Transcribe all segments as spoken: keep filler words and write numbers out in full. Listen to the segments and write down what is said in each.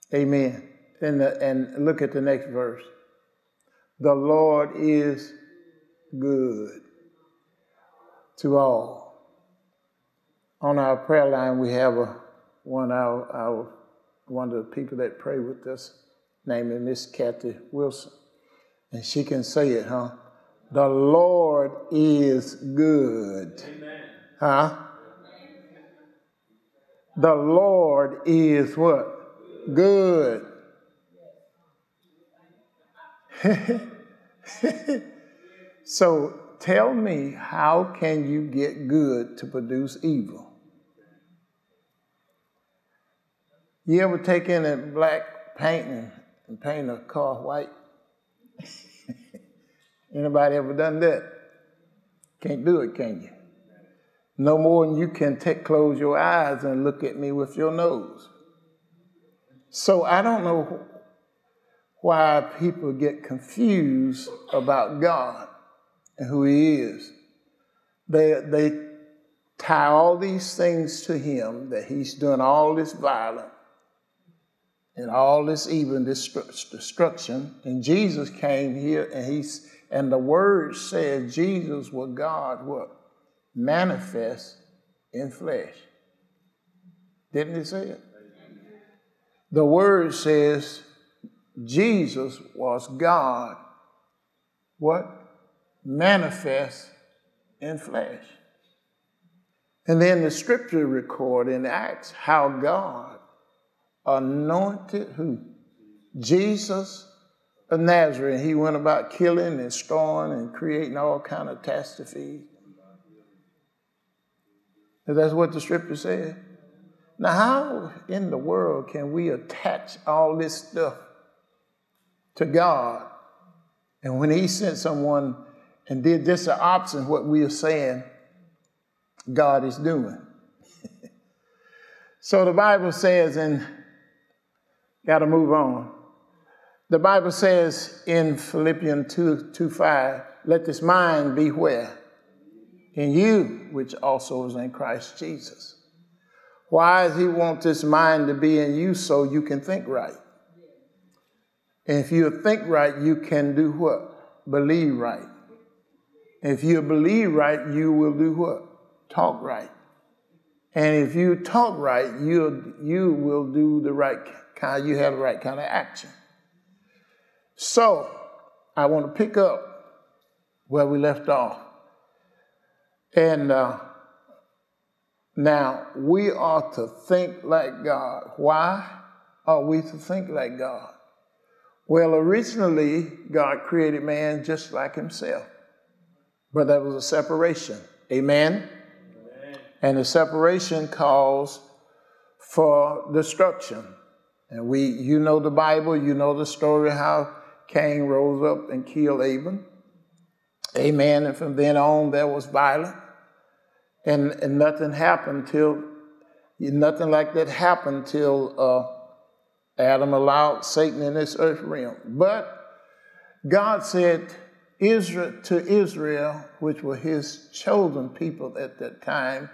Amen. And, the, and look at the next verse. The Lord is good to all. On our prayer line, we have a one our, our one of the people that pray with us, named Miss Kathy Wilson, and she can say it, huh? The Lord is good. Amen. Huh? The Lord is what? Good. So tell me, how can you get good to produce evil? You ever take in a black paint and paint a car white? Anybody ever done that? Can't do it, can you? No more than you can take, close your eyes and look at me with your nose. So I don't know why people get confused about God and who he is. They, they tie all these things to him, that he's doing all this violence and all this evil and destruction. And Jesus came here, and he's and the word said Jesus was God, what? Manifest in flesh. Didn't it say it? The word says Jesus was God, what? Manifest in flesh. And then the scripture record in Acts how God anointed who? Jesus of Nazareth. He went about killing and destroying and creating all kind of catastrophes. And that's what the scripture said. Now, how in the world can we attach all this stuff to God? And when he sent someone and did just the opposite of what we are saying God is doing. So the Bible says, and got to move on. The Bible says in Philippians two, two five, let this mind be where? In you, which also is in Christ Jesus. Why does he want this mind to be in you? So you can think right. And if you think right, you can do what? Believe right. And if you believe right, you will do what? Talk right. And if you talk right, you you will do the right kind, you have the right kind of action. So I want to pick up where we left off. And uh, now we are to think like God. Why are we to think like God? Well, originally, God created man just like himself. But there was a separation. Amen? Amen. And the separation caused for destruction. And we, you know the Bible, you know the story how Cain rose up and killed Abel. Amen. And from then on, there was violence. And, and nothing happened till, nothing like that happened till uh, Adam allowed Satan in this earth realm. But God said Israel to Israel, which were his chosen people at that time,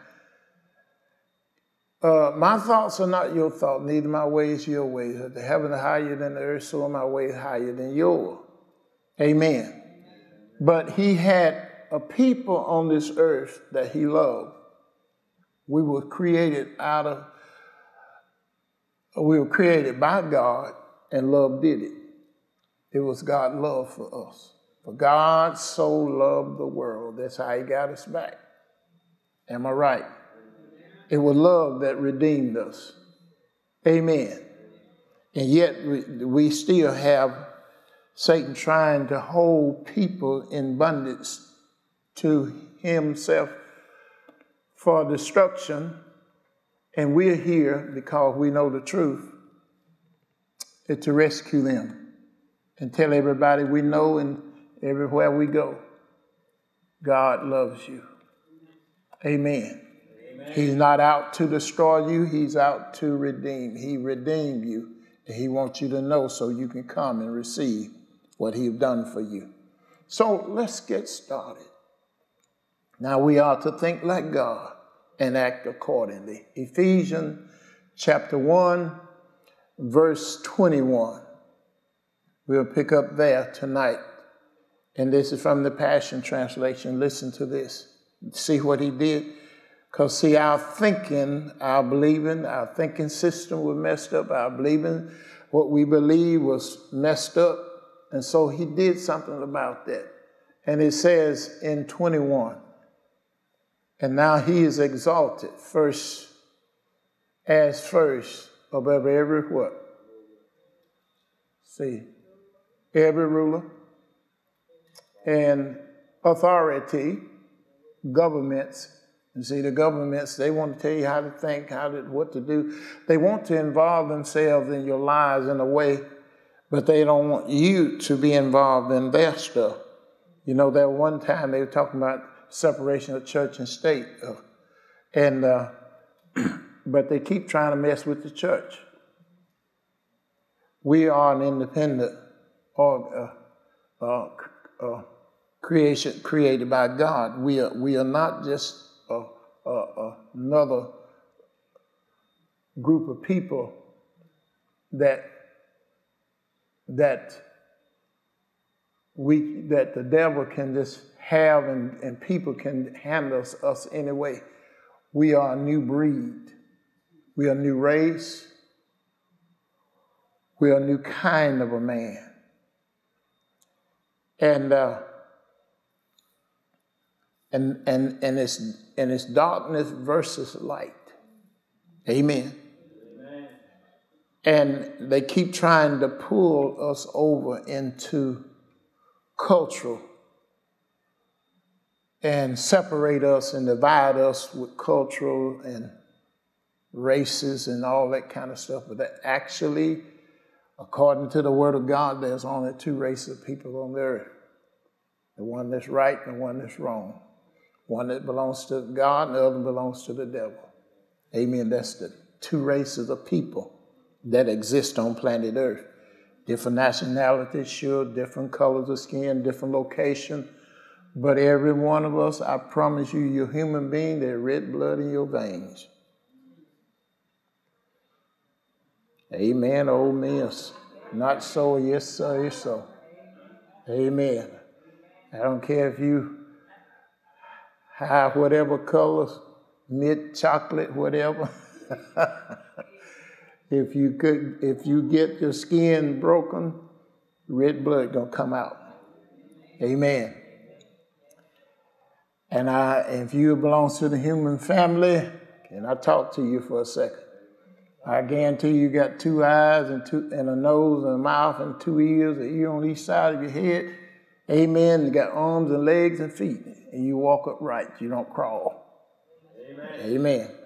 uh, my thoughts are not your thoughts, neither my ways your ways. If the heaven is higher than the earth, so are my ways higher than yours. Amen. But he had a people on this earth that he loved. We were created out of, we were created by God, and love did it. It was God's love for us. For God so loved the world. That's how he got us back. Am I right? It was love that redeemed us. Amen. And yet we, we still have Satan trying to hold people in bondage to himself for destruction. And we're here because we know the truth, to rescue them and tell everybody we know and everywhere we go, God loves you. Amen. Amen. He's not out to destroy you. He's out to redeem. He redeemed you. And he wants you to know so you can come and receive what he's done for you. So let's get started. Now we are to think like God and act accordingly. Ephesians chapter one, verse twenty-one. We'll pick up there tonight. And this is from the Passion Translation. Listen to this. See what he did. Because, see, our thinking, our believing, our thinking system was messed up. Our believing, what we believe was messed up. And so he did something about that. And it says in twenty-one, and now he is exalted first, as first above every what? See, every ruler and authority, governments. And see, the governments, they want to tell you how to think, how to, what to do. They want to involve themselves in your lives in a way, but they don't want you to be involved in their stuff. You know, that one time they were talking about separation of church and state, uh, and uh, but they keep trying to mess with the church. We are an independent or uh, uh, uh, creation created by God. We are we are not just uh, uh, uh, another group of people that that we that the devil can just have and, and people can handle us, us anyway. We are a new breed. We are a new race. We are a new kind of a man. And uh, and and and it's and it's darkness versus light. Amen. Amen. And they keep trying to pull us over into cultural and separate us and divide us with cultural and races and all that kind of stuff. But that actually, according to the Word of God, there's only two races of people on the earth. The one that's right and the one that's wrong. One that belongs to God and the other belongs to the devil. Amen. That's the two races of people that exist on planet Earth. Different nationalities, sure, different colors of skin, different location. But every one of us, I promise you, you're a human being, there's red blood in your veins. Amen, old miss. Not so, yes, sir, yes, so. Amen. I don't care if you have whatever colors, mint, chocolate, whatever. If you could, if you get your skin broken, red blood gonna come out. Amen. And I, if you belong to the human family, can I talk to you for a second? I guarantee you got two eyes and two and a nose and a mouth and two ears, an ear on each side of your head. Amen. You got arms and legs and feet, and you walk upright. You don't crawl. Amen. Amen.